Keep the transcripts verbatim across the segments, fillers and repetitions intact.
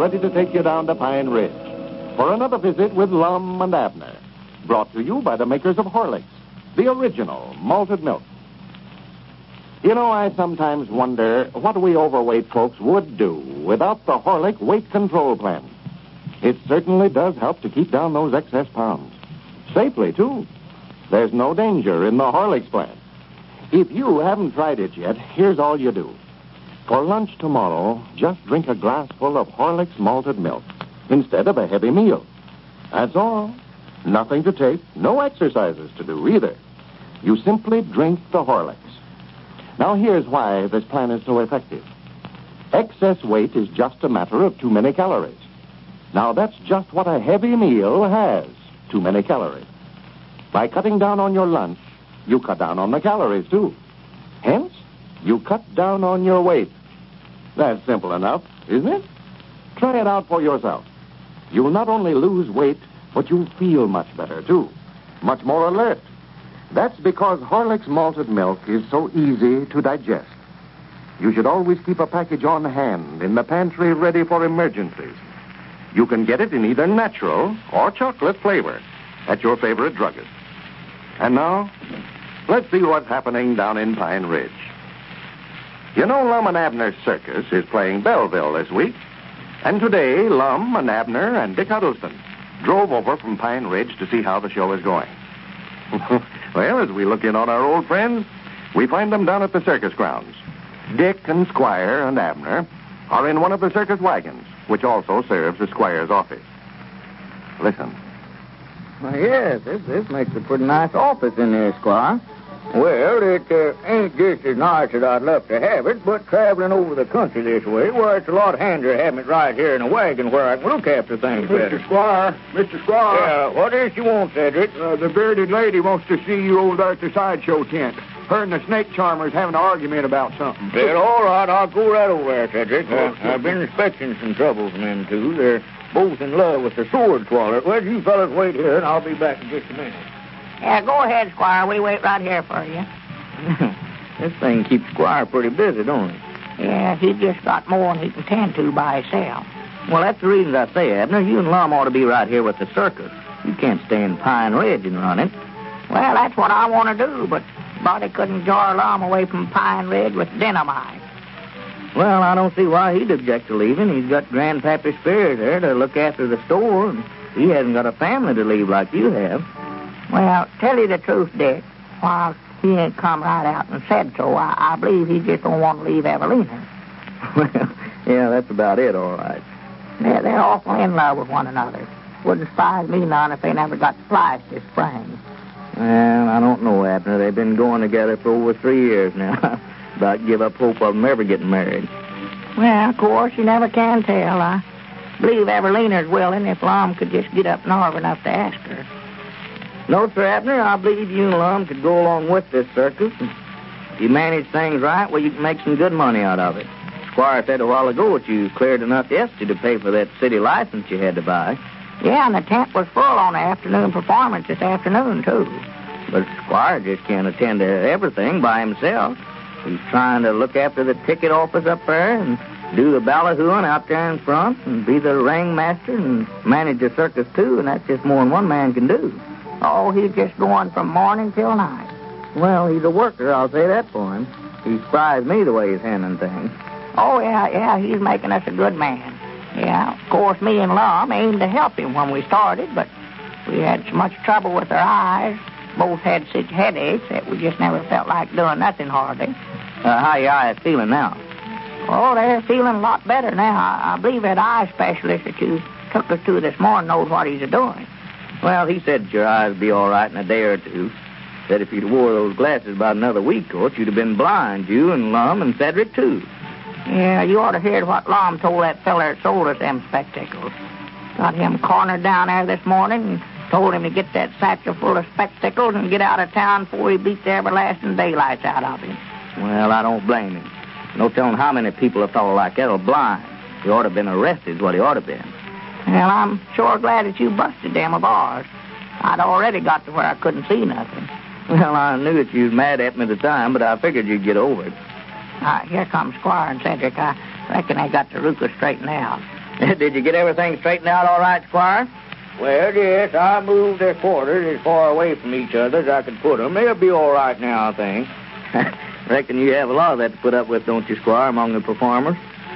ready to take you down to Pine Ridge for another visit with Lum and Abner, brought to you by the makers of Horlicks, the original malted milk. You know, I sometimes wonder what we overweight folks would do without the Horlick weight control plan. It certainly does help to keep down those excess pounds. Safely, too. There's no danger in the Horlicks plan. If you haven't tried it yet, here's all you do. For lunch tomorrow, just drink a glassful of Horlicks malted milk instead of a heavy meal. That's all. Nothing to take, no exercises to do either. You simply drink the Horlicks. Now, here's why this plan is so effective. Excess weight is just a matter of too many calories. Now, that's just what a heavy meal has, too many calories. By cutting down on your lunch, you cut down on the calories, too. Hence, you cut down on your weight. That's simple enough, isn't it? Try it out for yourself. You'll not only lose weight, but you'll feel much better, too. Much more alert. That's because Horlicks malted milk is so easy to digest. You should always keep a package on hand in the pantry ready for emergencies. You can get it in either natural or chocolate flavor at your favorite druggist. And now, let's see what's happening down in Pine Ridge. You know, Lum and Abner's Circus is playing Belleville this week. And today, Lum and Abner and Dick Huddleston drove over from Pine Ridge to see how the show is going. Well, as we look in on our old friends, we find them down at the circus grounds. Dick and Squire and Abner are in one of the circus wagons, which also serves as Squire's office. Listen. Well, yes, this, this makes a pretty nice office in there, Squire. Well, it uh, ain't just as nice as I'd love to have it, but traveling over the country this way, well, it's a lot handier having it right here in a wagon where I can look after things better. Mister Squire, Mister Squire. Yeah, what is you want, Cedric? Uh, the bearded lady wants to see you over there at the sideshow tent. Her and the snake charmer's having an argument about something. Well, all right, I'll go right over there, Cedric. Uh, I've been expecting some trouble from them two. They're both in love with the sword swallower. Well, you fellas wait here, and I'll be back in just a minute. Yeah, go ahead, Squire. We wait right here for you. This thing keeps Squire pretty busy, don't it? Yeah, he just got more than he can tend to by himself. Well, that's the reason I say, Abner, you and Lum ought to be right here with the circus. You can't stay in Pine Ridge and run it. Well, that's what I want to do, but Buddy couldn't jar Lum away from Pine Ridge with dynamite. Well, I don't see why he'd object to leaving. He's got Grandpappy Spears there to look after the store, and he hasn't got a family to leave like you have. Well, tell you the truth, Dick, while he ain't come right out and said so, I, I believe he just don't want to leave Evelina. Well, yeah, that's about it, all right. They're, they're awful in love with one another. Wouldn't surprise me none if they never got spliced this spring. Well, I don't know, Abner. They've been going together for over three years now. About give up hope of them ever getting married. Well, of course, you never can tell. I believe Evelina's willing if Lum could just get up north enough to ask her. No, sir, Abner, I believe you and Lum could go along with this circus. And if you manage things right, well, you can make some good money out of it. Squire said a while ago that you cleared enough yesterday to pay for that city license you had to buy. Yeah, and the tent was full on the afternoon performance this afternoon, too. But Squire just can't attend to everything by himself. He's trying to look after the ticket office up there and do the ballyhooing out there in front and be the ringmaster and manage the circus, too, and that's just more than one man can do. Oh, he's just going from morning till night. Well, he's a worker, I'll say that for him. He surprised me the way he's handling things. Oh, yeah, yeah, he's making us a good man. Yeah, of course, me and Lum aimed to help him when we started, but we had so much trouble with our eyes. Both had such headaches that we just never felt like doing nothing hardly. Uh, how are your eyes feeling now? Oh, they're feeling a lot better now. I, I believe that eye specialist that you took us to this morning knows what he's doing. Well, he said your eyes would be all right in a day or two. Said if you'd wore those glasses about another week, of course, you'd have been blind, you and Lum and Cedric, too. Yeah, you ought to hear what Lum told that feller that sold us them spectacles. Got him cornered down there this morning and told him to get that satchel full of spectacles and get out of town before he beat the everlasting daylights out of him. Well, I don't blame him. No telling how many people a fellow like that'll blind. He ought to have been arrested is what he ought to have been. Well, I'm sure glad that you busted them of ours. I'd already got to where I couldn't see nothing. Well, I knew that you was mad at me at the time, but I figured you'd get over it. Uh, here comes Squire and Cedric. I reckon they got the Ruka straightened out. Did you get everything straightened out all right, Squire? Well, yes, I moved their quarters as far away from each other as I could put them. They'll be all right now, I think. Reckon you have a lot of that to put up with, don't you, Squire, among the performers?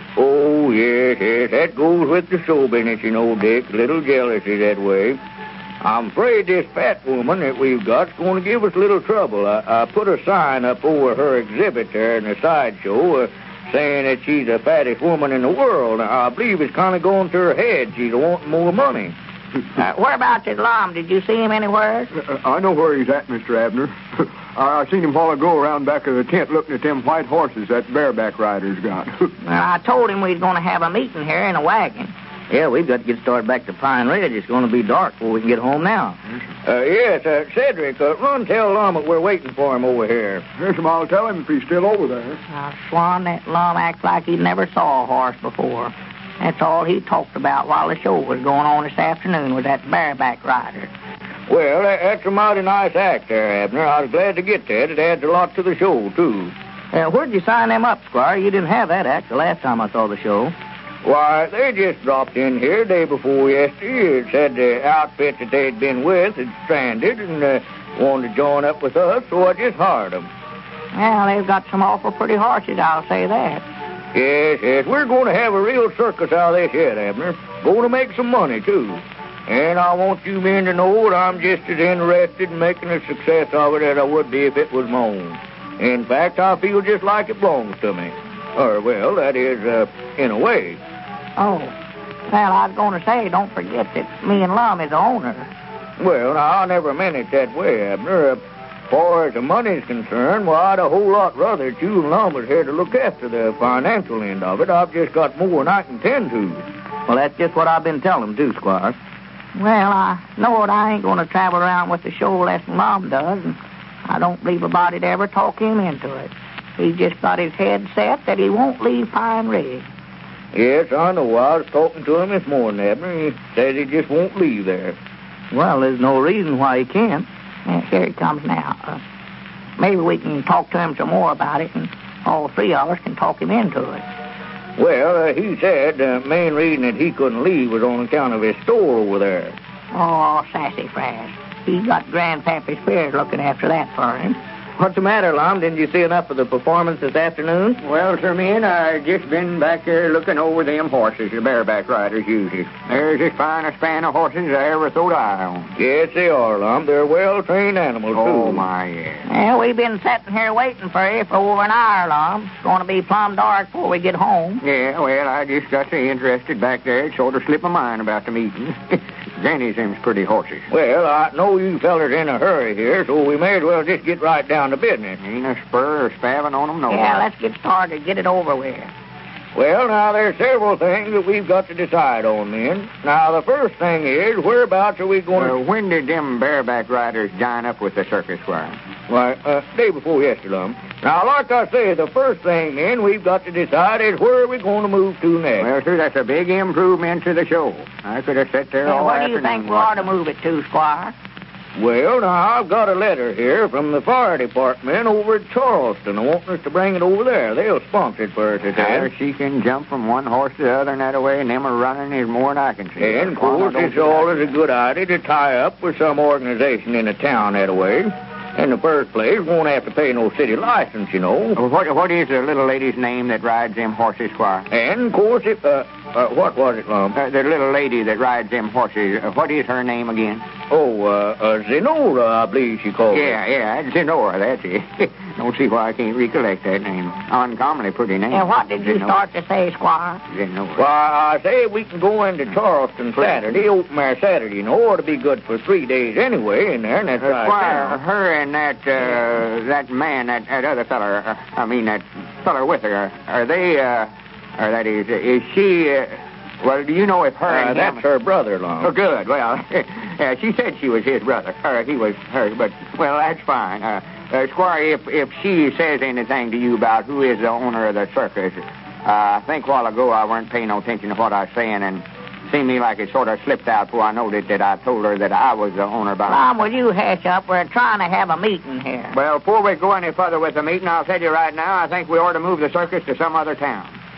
Oh, yes, yes, that goes with the show business, you know, Dick. A little jealousy that way. I'm afraid this fat woman that we've got's going to give us a little trouble. I, I put a sign up over her exhibit there in the sideshow uh, saying that she's the fattest woman in the world. I believe it's kind of going to her head. She's wanting more money. Uh, whereabouts is Lum? Did you see him anywhere? Uh, I know where he's at, Mister Abner. I, I seen him a while ago around back of the tent looking at them white horses that bareback rider's got. Well, I told him we was going to have a meeting here in a wagon. Yeah, we've got to get started back to Pine Ridge. It's going to be dark before we can get home now. Uh, yes, uh, Cedric, uh, run tell Lum that we're waiting for him over here. Yes, I'll tell him if he's still over there. Uh, Swan, that Lum acts like he never saw a horse before. That's all he talked about while the show was going on this afternoon was that bareback rider. Well, that, that's a mighty nice act there, Abner. I was glad to get that. It adds a lot to the show, too. Uh, where'd you sign them up, Squire? You didn't have that act the last time I saw the show. Why, they just dropped in here day before yesterday. It said the outfit that they'd been with had stranded and uh, wanted to join up with us, so I just hired them. Well, they've got some awful pretty horses, I'll say that. Yes, yes, we're going to have a real circus out of this yet, Abner. Going to make some money, too. And I want you men to know that I'm just as interested in making a success of it as I would be if it was my own. In fact, I feel just like it belongs to me. Or, well, that is, uh, in a way. Oh, well, I was going to say, don't forget that me and Lum is the owner. Well, now, I never meant it that way, Abner. As far as the money's concerned, well, I'd a whole lot rather that you and Lum was here to look after the financial end of it. I've just got more than I can tend to. Well, that's just what I've been telling him, too, Squire. Well, I know that I ain't going to travel around with the show less than Lum does, and I don't believe a body'd ever talk him into it. He's just got his head set that he won't leave Pine Ridge. Yes, I know. I was talking to him this morning, Abner. He says he just won't leave there. Well, there's no reason why he can't. Uh, here he comes now. Uh, maybe we can talk to him some more about it, and all three of us can talk him into it. Well, uh, he said the main reason that he couldn't leave was on account of his store over there. Oh, sassafras. He's got Grandpappy Spears looking after that for him. What's the matter, Lum? Didn't you see enough of the performance this afternoon? Well, sir, men, I just been back there looking over them horses the bareback riders uses. There's as fine a span of horses I ever thought I owned. Yes, they are, Lum. They're well-trained animals, Oh, too. my, yeah. Well, we've been sitting here waiting for you for over an hour, Lum. It's going to be plumb dark before we get home. Yeah, well, I just got so interested back there, it sort of slipped my mind about the meeting. Granny seems pretty horses. Well, I know you fellers in a hurry here, so we may as well just get right down to business. Ain't a spur or spavin on them, no. Yeah, let's get started. Get it over with. Well, now, there's several things that we've got to decide on, then. Now, the first thing is, whereabouts are we going Uh, to... when did them bareback riders join up with the circus, Squire? Why, uh, day before yesterday, Lum. Now, like I say, the first thing, then, we've got to decide is where are we going to move to next. Well, sir, that's a big improvement to the show. I could have sat there Yeah, all where do you afternoon think we ought to move it to, Squire? Well, now, I've got a letter here from the fire department over at Charleston. They want us to bring it over there. They'll sponsor it for us, they Now, said. she can jump from one horse to the other and that way, and them are running is more than I can see. And, of course, it's always a good idea to tie up with some organization in the town that way. In the first place, we won't have to pay no city license, you know. Uh, What, what is the little lady's name that rides them horses, Squire? And, of course, it, uh, uh, what was it, Lum? Uh, the little lady that rides them horses. Uh, what is her name again? Oh, uh, uh, Zenora, I believe she called Yeah, yeah, that's Zenora, that's it. Don't see why I can't recollect that name. Uncommonly pretty name. And what did you Zenora. start to say, Squire? Zenora. Why, I say we can go into Charleston Saturday, open there Saturday, you know. Ought to be good for three days anyway in there, and that's Uh, right. Squire, her and that, uh, that man, that, that other feller, uh, I mean, that feller with her, are they, uh, or that is, is she, uh, well, do you know if her Uh, and that's him... her brother, Lum. Oh, good. Well, yeah, she said she was his brother. Or he was her, but, well, that's fine. Uh, uh, Squire, if, if she says anything to you about who is the owner of the circus, uh, I think a while ago I weren't paying no attention to what I was saying, and seemed to me like it sort of slipped out before I noticed that I told her that I was the owner behind. Lum, will you hash up? We're trying to have a meeting here. Well, before we go any further with the meeting, I'll tell you right now, I think we ought to move the circus to some other town.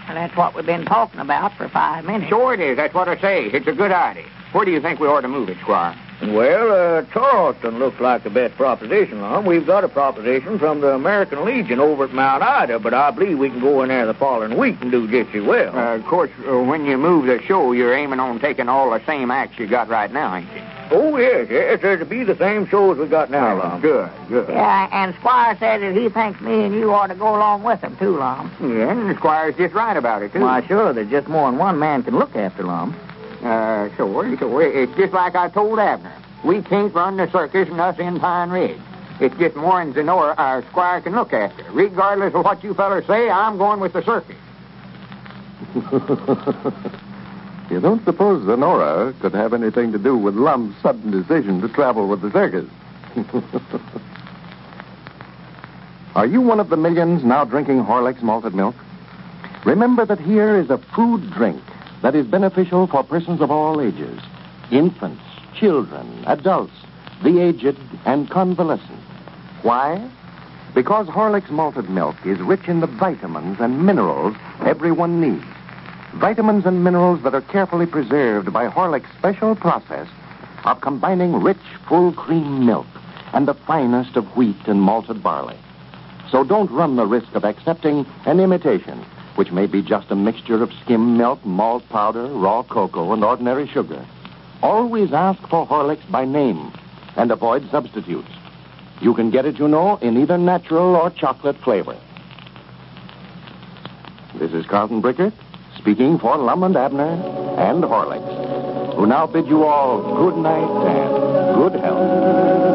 And that's what we've been talking about for five minutes. Sure it is. That's what I say. It's a good idea. Where do you think we ought to move it, Squire? Well, uh, Charleston looks like the best proposition, Lum. We've got a proposition from the American Legion over at Mount Ida, but I believe we can go in there the following week and do just as well. Uh, of course, uh, when you move the show, you're aiming on taking all the same acts you got right now, ain't you? Oh, yes, yes. It'll be the same show as we got now, Lum. Good, good. Yeah, and Squire said that he thinks me and you ought to go along with him, too, Lum. Yeah, and the Squire's just right about it, too. Why, sure, there's just more than one man can look after, Lum. Uh, sure, sure. It's just like I told Abner. We can't run the circus and us in Pine Ridge. It's just more than Zenora, our Squire, can look after. Regardless of what you fellas say, I'm going with the circus. You don't suppose Zenora could have anything to do with Lum's sudden decision to travel with the circus? Are you one of the millions now drinking Horlicks malted milk? Remember that here is a food drink that is beneficial for persons of all ages. Infants, children, adults, the aged, and convalescent. Why? Because Horlicks malted milk is rich in the vitamins and minerals everyone needs. Vitamins and minerals that are carefully preserved by Horlicks' special process of combining rich, full cream milk and the finest of wheat and malted barley. So don't run the risk of accepting an imitation, which may be just a mixture of skim milk, malt powder, raw cocoa, and ordinary sugar. Always ask for Horlicks by name and avoid substitutes. You can get it, you know, in either natural or chocolate flavor. This is Carlton Brickert, speaking for Lum and Abner and Horlicks, who now bid you all good night and good health.